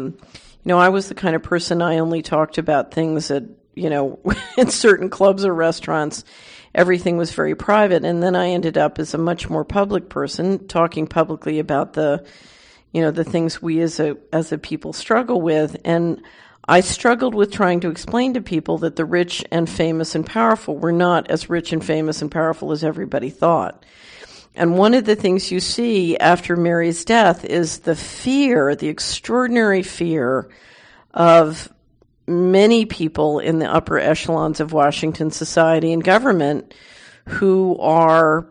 I was the kind of person, I only talked about things that, in certain clubs or restaurants, everything was very private. And then I ended up as a much more public person, talking publicly about the things we as a people struggle with. And I struggled with trying to explain to people that the rich and famous and powerful were not as rich and famous and powerful as everybody thought. And one of the things you see after Mary's death is the fear, the extraordinary fear of many people in the upper echelons of Washington society and government who are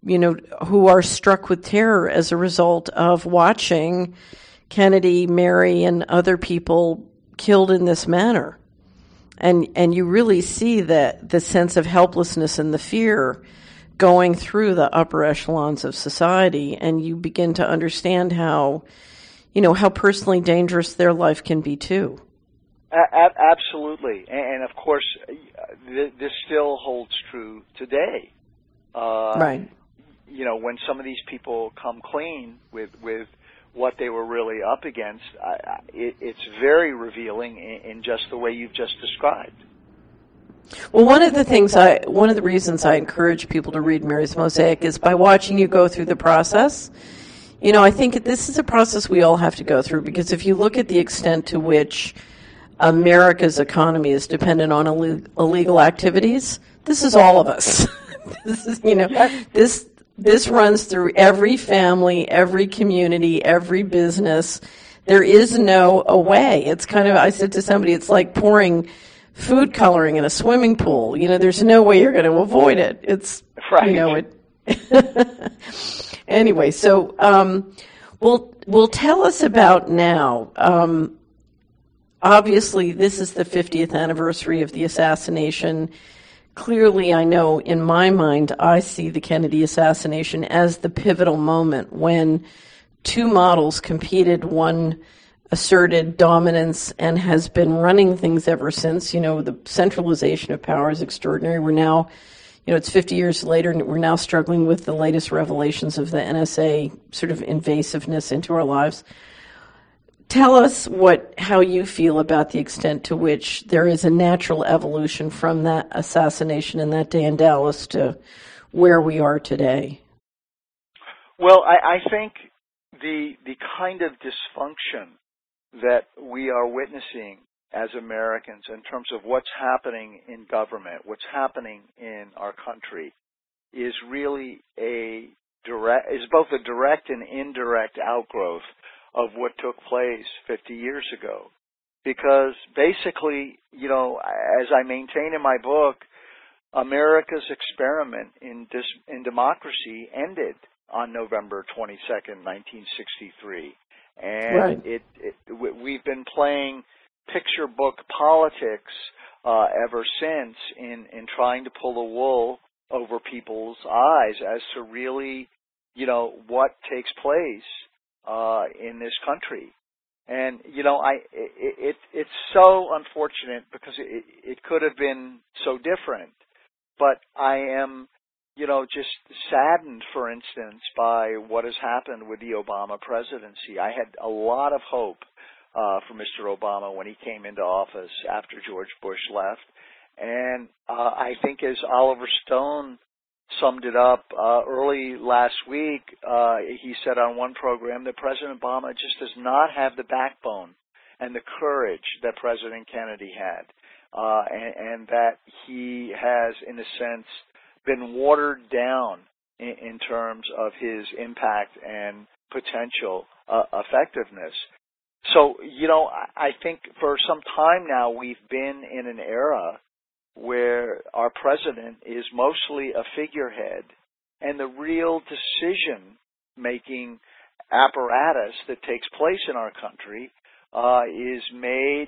struck with terror as a result of watching Kennedy, Mary, and other people killed in this manner. And you really see the sense of helplessness and the fear going through the upper echelons of society, and you begin to understand how personally dangerous their life can be too. Absolutely, and of course, this still holds true today. Right. When some of these people come clean with what they were really up against, it's very revealing in just the way you've just described. Well, one of the reasons I encourage people to read Mary's Mosaic is by watching you go through the process. I think this is a process we all have to go through, because if you look at the extent to which America's economy is dependent on illegal activities, this is all of us. This runs through every family, every community, every business. There is no way. It's kind of, I said to somebody, it's like pouring food coloring in a swimming pool. There's no way you're going to avoid it. It's, right. Anyway, so, well, tell us about now. Obviously, this is the 50th anniversary of the assassination. Clearly, I know in my mind, I see the Kennedy assassination as the pivotal moment when two models competed. One asserted dominance and has been running things ever since. The centralization of power is extraordinary. We're now, it's 50 years later, and we're now struggling with the latest revelations of the NSA sort of invasiveness into our lives. Tell us how you feel about the extent to which there is a natural evolution from that assassination and that day in Dallas to where we are today. Well, I think the kind of dysfunction that we are witnessing as Americans in terms of what's happening in government, what's happening in our country, is really both a direct and indirect outgrowth of what took place 50 years ago. Because basically, as I maintain in my book, America's experiment in democracy ended on November 22nd, 1963. And right. We've been playing picture book politics ever since in trying to pull the wool over people's eyes as to really, what takes place in this country. And, it's so unfortunate because it could have been so different. But I am, just saddened, for instance, by what has happened with the Obama presidency. I had a lot of hope for Mr. Obama when he came into office after George Bush left. And I think, as Oliver Stone summed it up early last week, he said on one program that President Obama just does not have the backbone and the courage that President Kennedy had, and that he has, in a sense, been watered down in terms of his impact and potential effectiveness. So, I think for some time now we've been in an era where our president is mostly a figurehead, and the real decision-making apparatus that takes place in our country is made,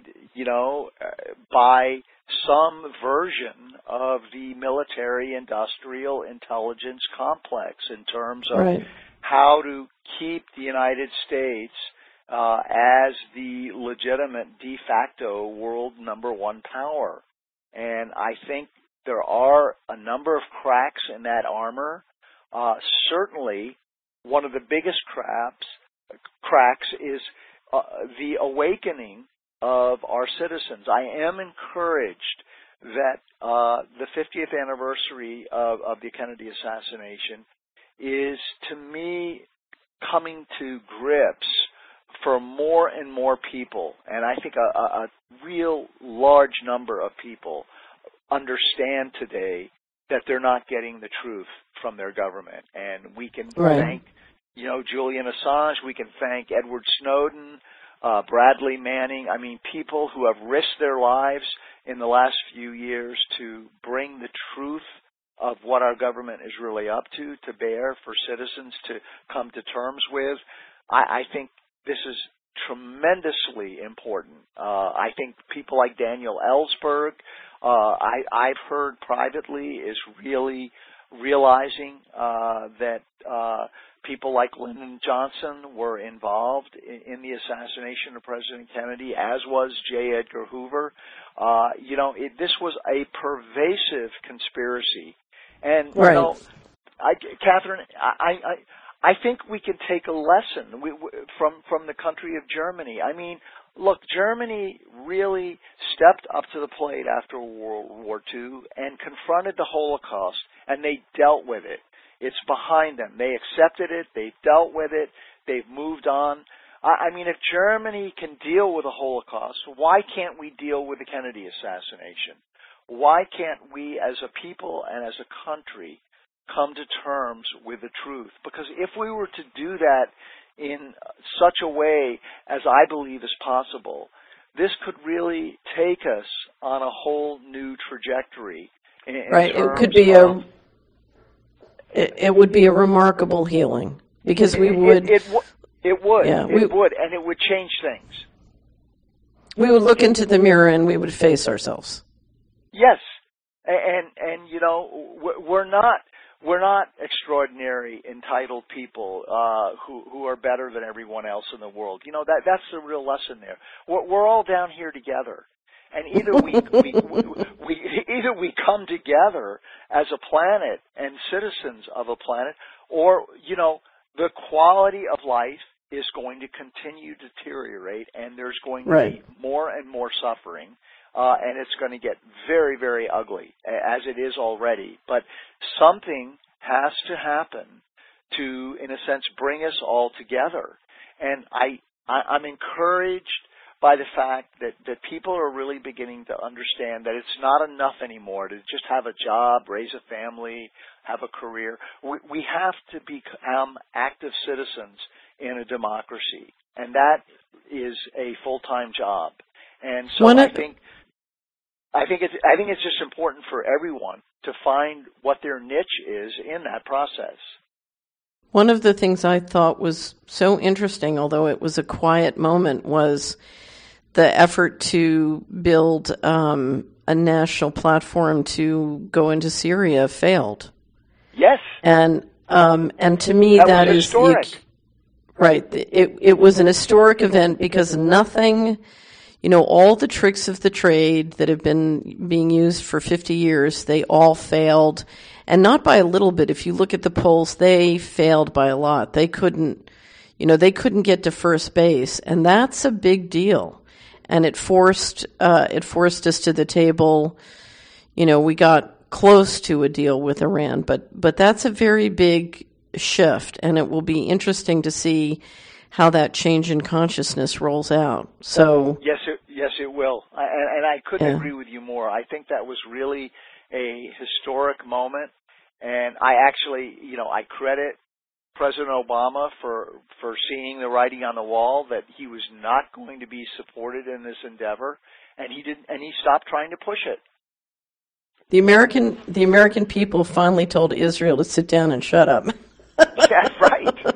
by some version of the military-industrial intelligence complex in terms of how to keep the United States as the legitimate de facto world number one power. And I think there are a number of cracks in that armor. Certainly, one of the biggest cracks is the awakening of our citizens. I am encouraged that the 50th anniversary of the Kennedy assassination is, to me, coming to grips for more and more people, and I think a real large number of people understand today that they're not getting the truth from their government. And we can thank, Julian Assange, we can thank Edward Snowden, Bradley Manning, people who have risked their lives in the last few years to bring the truth of what our government is really up to bear for citizens to come to terms with. I think this is tremendously important. I think people like Daniel Ellsberg, I've heard privately, is really realizing that people like Lyndon Johnson were involved in the assassination of President Kennedy, as was J. Edgar Hoover. This was a pervasive conspiracy. And, Catherine, I think we can take a lesson from the country of Germany. Look, Germany really stepped up to the plate after World War II and confronted the Holocaust, and they dealt with it. It's behind them. They accepted it. They've dealt with it. They've moved on. If Germany can deal with the Holocaust, why can't we deal with the Kennedy assassination? Why can't we as a people and as a country come to terms with the truth? Because if we were to do that in such a way as I believe is possible, this could really take us on a whole new trajectory. It could be it would be a remarkable healing, because we would. It would, and it would change things. We would look into the mirror and we would face ourselves. Yes, and we're not extraordinary, entitled people who are better than everyone else in the world. That's the real lesson there. We're all down here together, and either we come together as a planet and citizens of a planet, or the quality of life is going to continue to deteriorate, and there's going to be more and more suffering. And it's going to get very, very ugly, as it is already. But something has to happen to, in a sense, bring us all together. And I'm encouraged by the fact that people are really beginning to understand that it's not enough anymore to just have a job, raise a family, have a career. We have to become active citizens in a democracy, and that is a full-time job. And so I think it's just important for everyone to find what their niche is in that process. One of the things I thought was so interesting, although it was a quiet moment, was the effort to build a national platform to go into Syria failed. Yes. And to me that is historic. It was an historic event because nothing. All the tricks of the trade that have been being used for 50 years, they all failed. And not by a little bit. If you look at the polls, they failed by a lot. They couldn't get to first base. And that's a big deal. And it forced us to the table. We got close to a deal with Iran, but that's a very big shift. And it will be interesting to see how that change in consciousness rolls out. So yes, it will, and I couldn't agree with you more. I think that was really a historic moment, and I actually, I credit President Obama for seeing the writing on the wall that he was not going to be supported in this endeavor, and he stopped trying to push it. The American people finally told Israel to sit down and shut up. Yeah, right.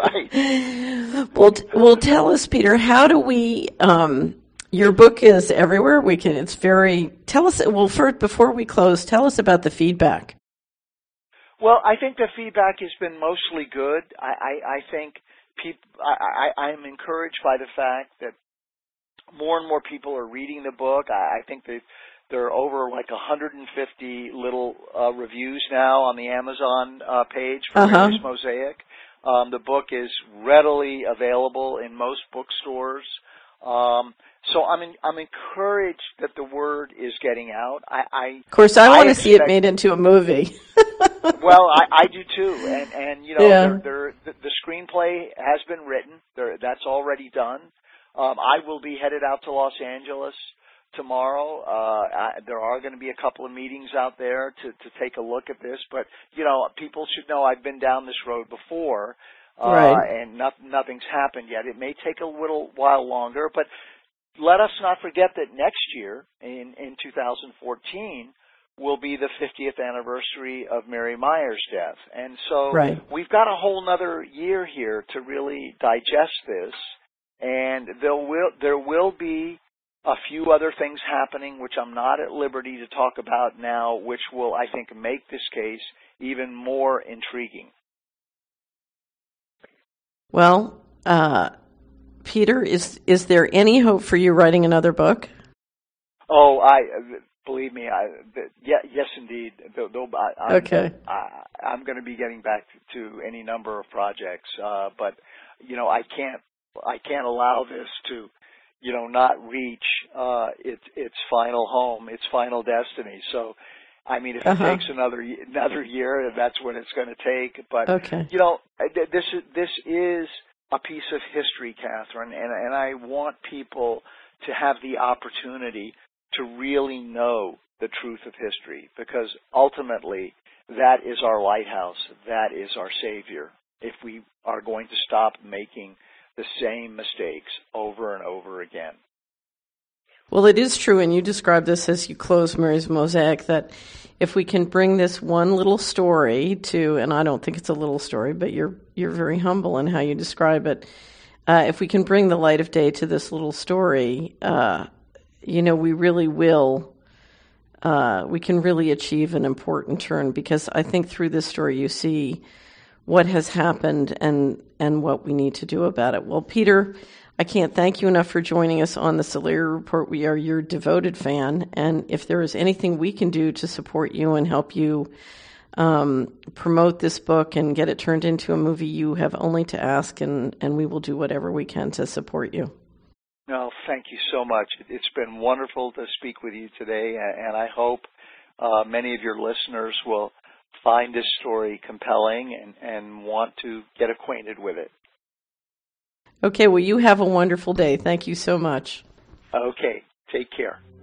Right. Well, tell us, Peter, how do we, your book is everywhere. Tell us, well, first, before we close, tell us about the feedback. Well, I think the feedback has been mostly good. I think I'm encouraged by the fact that more and more people are reading the book. I think there are over like 150 little reviews now on the Amazon page for Mary's Mosaic. The book is readily available in most bookstores. So I'm encouraged that the word is getting out. Of course, I want to see it made into a movie. Well, I do too, and you know, the screenplay has been written. That's already done. I will be headed out to Los Angeles tomorrow. There are going to be a couple of meetings out there to take a look at this, but you know, people should know I've been down this road before, and nothing's happened yet. It may take a little while longer, but let us not forget that next year, in 2014, will be the 50th anniversary of Mary Meyer's death. And so we've got a whole nother year here to really digest this, and there will be a few other things happening which I'm not at liberty to talk about now, which will, I think, make this case even more intriguing. Well, Peter, is there any hope for you writing another book? Oh, believe me, yes, indeed. I'm going to be getting back to any number of projects, but you know, I can't allow this to, you know, not reach its final home, its final destiny. So, I mean, if it takes another year, that's when it's going to take. But you know, this is a piece of history, Catherine, and I want people to have the opportunity to really know the truth of history, because ultimately that is our lighthouse, that is our savior, if we are going to stop making the same mistakes over and over again. Well, it is true, and you describe this as you close Mary's Mosaic, that if we can bring this one little story to, and I don't think it's a little story, but you're very humble in how you describe it, if we can bring the light of day to this little story, you know, we really will, we can really achieve an important turn, because I think through this story you see what has happened and what we need to do about it. Well, Peter, I can't thank you enough for joining us on the Saleria Report. We are your devoted fan, and if there is anything we can do to support you and help you promote this book and get it turned into a movie, you have only to ask, and we will do whatever we can to support you. No, thank you so much. It's been wonderful to speak with you today, and I hope many of your listeners will find this story compelling and want to get acquainted with it. Okay, well, you have a wonderful day. Thank you so much. Okay, take care.